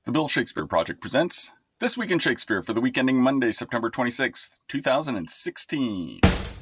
The Bill Shakespeare Project presents This Week in Shakespeare for the week ending Monday, September 26th, 2016.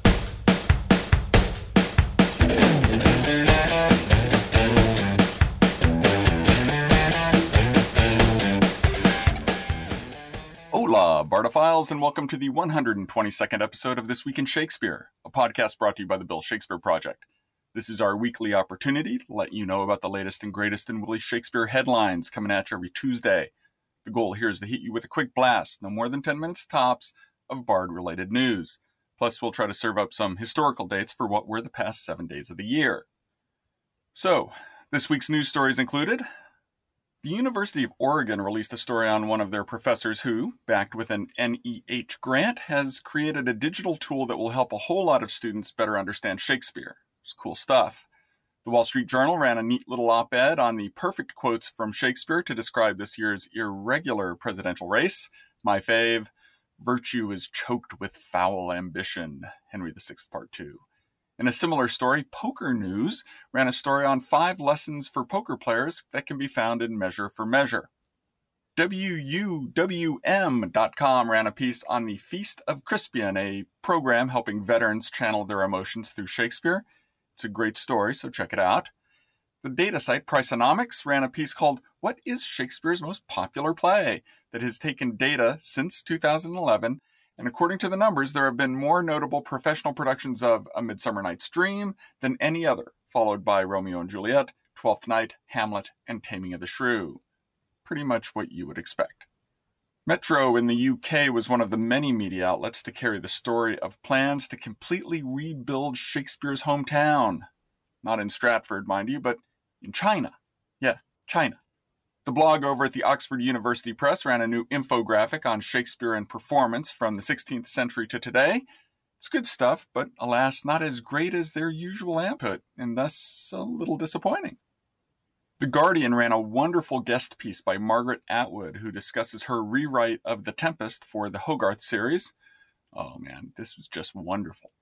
Hola, Bardophiles, and welcome to the 122nd episode of This Week in Shakespeare, a podcast brought to you by the Bill Shakespeare Project. This is our weekly opportunity to let you know about the latest and greatest in Willie Shakespeare headlines coming at you every Tuesday. The goal here is to hit you with a quick blast, no more than 10 minutes tops, of Bard-related news. Plus, we'll try to serve up some historical dates for what were the past 7 days of the year. So, this week's news stories included: the University of Oregon released a story on one of their professors who, backed with an NEH grant, has created a digital tool that will help a whole lot of students better understand Shakespeare. It's cool stuff. The Wall Street Journal ran a neat little op-ed on the perfect quotes from Shakespeare to describe this year's irregular presidential race. My fave, virtue is choked with foul ambition, Henry VI Part 2. In a similar story, Poker News ran a story on 5 lessons for poker players that can be found in Measure for Measure. WUWM.com ran a piece on the Feast of Crispian, a program helping veterans channel their emotions through Shakespeare. It's a great story, so check it out. The data site Priceonomics ran a piece called What is Shakespeare's Most Popular Play? That has taken data since 2011, and according to the numbers, there have been more notable professional productions of A Midsummer Night's Dream than any other, followed by Romeo and Juliet, Twelfth Night, Hamlet, and Taming of the Shrew. Pretty much what you would expect. Metro in the UK was one of the many media outlets to carry the story of plans to completely rebuild Shakespeare's hometown. Not in Stratford, mind you, but in China. Yeah, China. The blog over at the Oxford University Press ran a new infographic on Shakespeare and performance from the 16th century to today. It's good stuff, but alas, not as great as their usual output, and thus a little disappointing. The Guardian ran a wonderful guest piece by Margaret Atwood, who discusses her rewrite of The Tempest for the Hogarth series. Oh man, this was just wonderful.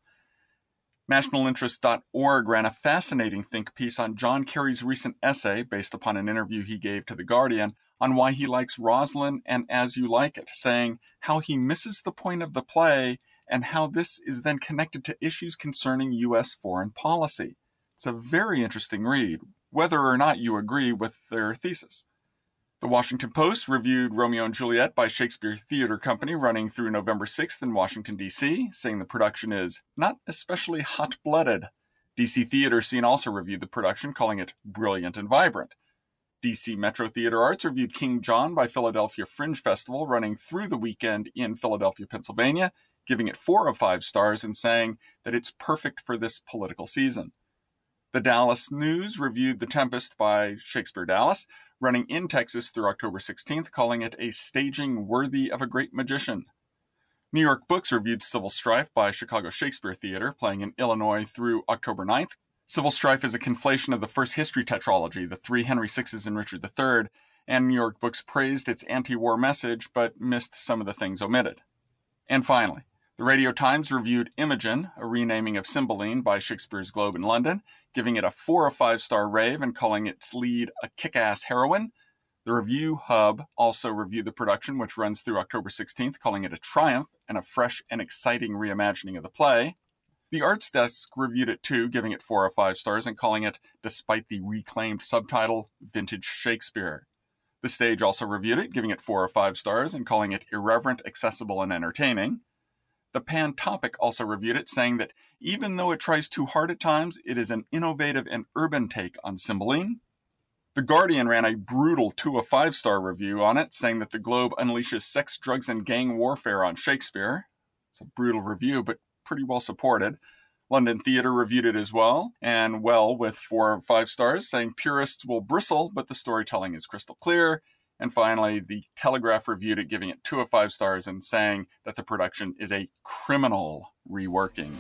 Nationalinterest.org ran a fascinating think piece on John Kerry's recent essay, based upon an interview he gave to The Guardian, on why he likes Rosalind and As You Like It, saying how he misses the point of the play and how this is then connected to issues concerning U.S. foreign policy. It's a very interesting read, whether or not you agree with their thesis. The Washington Post reviewed Romeo and Juliet by Shakespeare Theatre Company running through November 6th in Washington, D.C., saying the production is not especially hot-blooded. D.C. Theater Scene also reviewed the production, calling it brilliant and vibrant. D.C. Metro Theater Arts reviewed King John by Philadelphia Fringe Festival running through the weekend in Philadelphia, Pennsylvania, giving it 4 of 5 stars and saying that it's perfect for this political season. The Dallas News reviewed The Tempest by Shakespeare Dallas, running in Texas through October 16th, calling it a staging worthy of a great magician. New York Books reviewed Civil Strife by Chicago Shakespeare Theater, playing in Illinois through October 9th. Civil Strife is a conflation of the first history tetralogy, the 3 Henry VIs and Richard III, and New York Books praised its anti-war message, but missed some of the things omitted. And finally, the Radio Times reviewed Imogen, a renaming of Cymbeline by Shakespeare's Globe in London, giving it a 4 of 5 star rave and calling its lead a kick-ass heroine. The Review Hub also reviewed the production, which runs through October 16th, calling it a triumph and a fresh and exciting reimagining of the play. The Arts Desk reviewed it too, giving it 4 of 5 stars and calling it, despite the reclaimed subtitle, Vintage Shakespeare. The Stage also reviewed it, giving it 4 of 5 stars and calling it irreverent, accessible, and entertaining. The Pan Topic also reviewed it, saying that even though it tries too hard at times, it is an innovative and urban take on Cymbeline. The Guardian ran a brutal 2 of 5 star review on it, saying that the Globe unleashes sex, drugs, and gang warfare on Shakespeare. It's a brutal review, but pretty well supported. London Theatre reviewed it as well, and well with 4 of 5 stars, saying purists will bristle, but the storytelling is crystal clear. And finally, the Telegraph reviewed it, giving it 2 of 5 stars and saying that the production is a criminal reworking.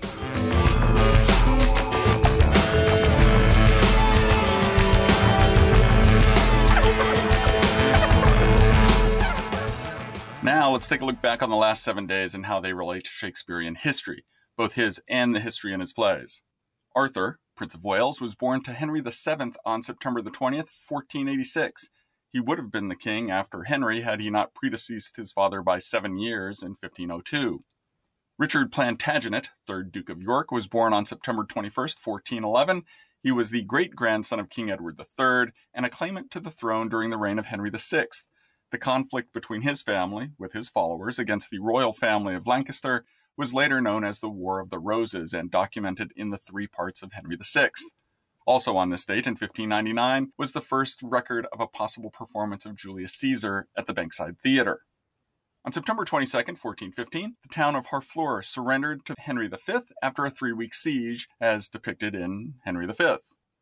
Now let's take a look back on the last 7 days and how they relate to Shakespearean history, both his and the history in his plays. Arthur, Prince of Wales, was born to Henry VII on September the 20th, 1486. He would have been the king after Henry had he not predeceased his father by 7 years in 1502. Richard Plantagenet, 3rd Duke of York, was born on September 21st, 1411. He was the great-grandson of King Edward III and a claimant to the throne during the reign of Henry VI. The conflict between his family, with his followers, against the royal family of Lancaster was later known as the War of the Roses and documented in the 3 parts of Henry VI. Also on this date, in 1599, was the first record of a possible performance of Julius Caesar at the Bankside Theatre. On September 22, 1415, the town of Harfleur surrendered to Henry V after a 3-week siege, as depicted in Henry V.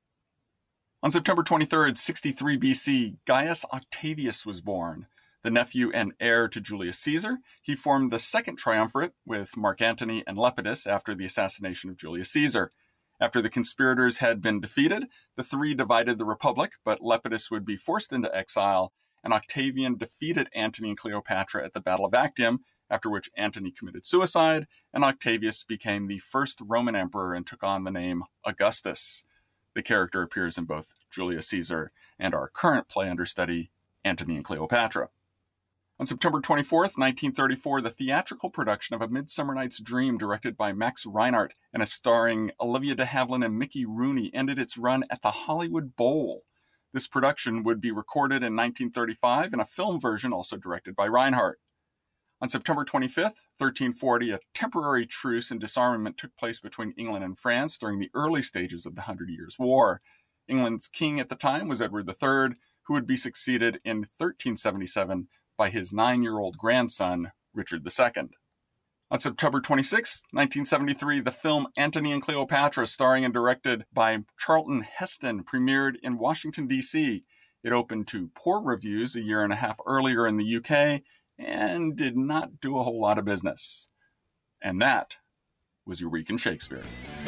On September 23, 63 BC, Gaius Octavius was born. The nephew and heir to Julius Caesar, he formed the second triumvirate with Mark Antony and Lepidus after the assassination of Julius Caesar. After the conspirators had been defeated, the 3 divided the Republic, but Lepidus would be forced into exile, and Octavian defeated Antony and Cleopatra at the Battle of Actium, after which Antony committed suicide, and Octavius became the first Roman emperor and took on the name Augustus. The character appears in both Julius Caesar and our current play understudy, Antony and Cleopatra. On September 24th, 1934, the theatrical production of A Midsummer Night's Dream, directed by Max Reinhardt and starring Olivia de Havilland and Mickey Rooney, ended its run at the Hollywood Bowl. This production would be recorded in 1935 in a film version also directed by Reinhardt. On September 25th, 1340, a temporary truce and disarmament took place between England and France during the early stages of the 100 Years' War. England's king at the time was Edward III, who would be succeeded in 1377 by his 9-year-old grandson, Richard II. On September 26, 1973, the film Antony and Cleopatra, starring and directed by Charlton Heston, premiered in Washington, D.C. It opened to poor reviews a year and a half earlier in the UK and did not do a whole lot of business. And that was your Week in Shakespeare.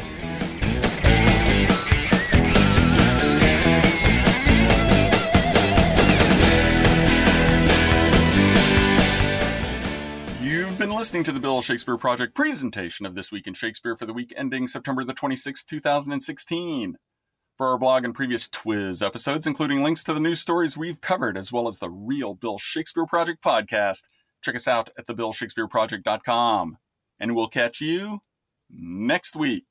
You've been listening to the Bill Shakespeare Project presentation of This Week in Shakespeare for the week ending September the 26th, 2016. For our blog and previous Twiz episodes, including links to the news stories we've covered, as well as the real Bill Shakespeare Project podcast, check us out at thebillshakespeareproject.com. And we'll catch you next week.